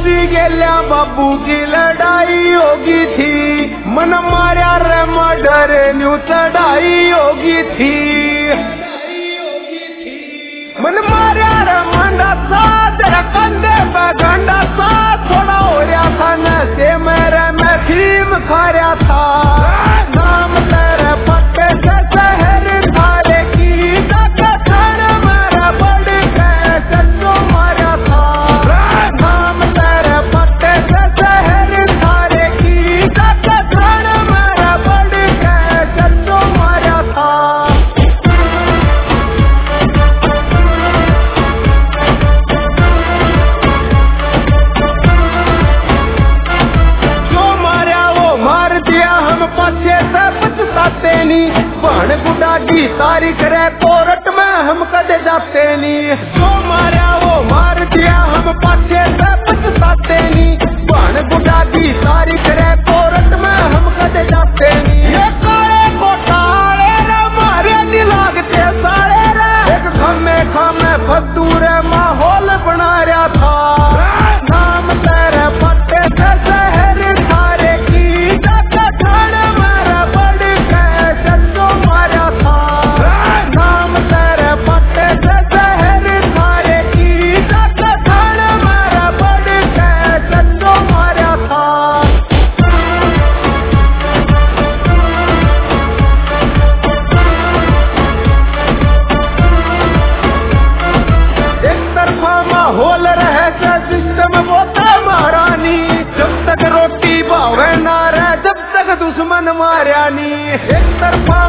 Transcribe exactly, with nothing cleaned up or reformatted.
बस्ती गेल्या बाबू की लड़ाई होगी थी, मन मारा रे मर्डर न्यू चढ़ाई होगी थी। मन मारा रे मंडा सा तेरा कंधे पे गंडा सा, थोड़ा हो रहा था नशे मेरे में भीम खा रहा था। नाम तेरे पक्के से शहर थारे की खान मेरा बड़ के चच्चो मारा था। नाम तेरे पक्के से शहर थारे की खान मेरा बड़ के चच्चो मारा था। पछे से पछताते नी, बहन गुडा की तारीख रे कोर्ट में हम कदे जाते नी। जो मारा वो मार दिया हम पछे से पछताते नी, बहन गुडा की तारीख रे कोर्ट में हम कदे जाते नी। ये काले घोटाले रे मारे नी लागते सारे रे, एक खमे खमे फद्दू रे माहौल बना रहा था। नाम तेरे पट्टे से शहर थारे की खान मेरा बड़ के चच्चो मारा था। नाम तेरे पट्टे से शहर थारे की खान मेरा बड़ के चच्चो मारा था। एक तरफा माहौल रहे से सिस्टम बोता महारानी, जब तक रोटी भावे ना रहे जब तक दुश्मन मारिया नी। एक तरफा